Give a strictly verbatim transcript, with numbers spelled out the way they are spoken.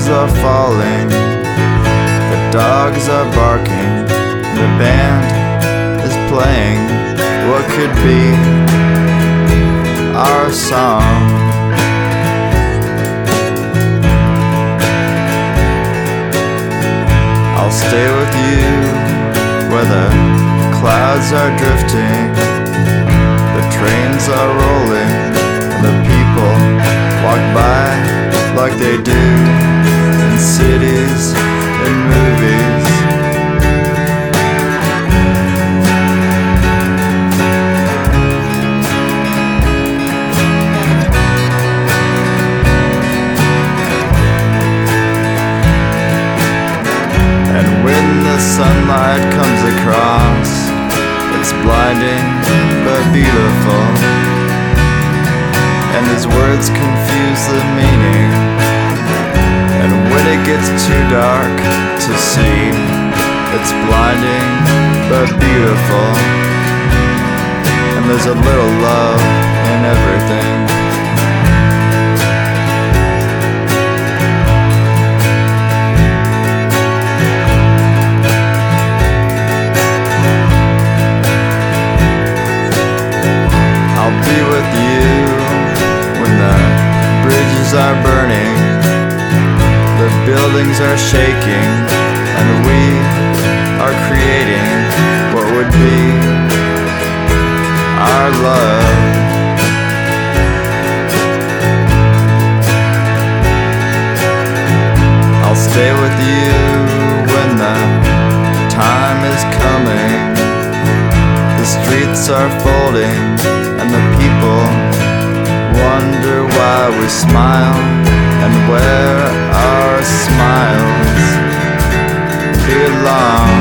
are falling, the dogs are barking, the band is playing what could be our song. I'll stay with you where the clouds are drifting, the trains are rolling, and the people walk by like they do in cities and movies. And when the sunlight comes across, it's blinding but beautiful, and his words confuse the meaning. And when it gets too dark to see, it's blinding but beautiful, and there's a little love in everything. I'll be with you when the bridges are burning, the buildings are shaking, and we are creating what would be our love. I'll stay with you when the time is coming, the streets are folding, and the people wonder why we smile and where our smiles belong.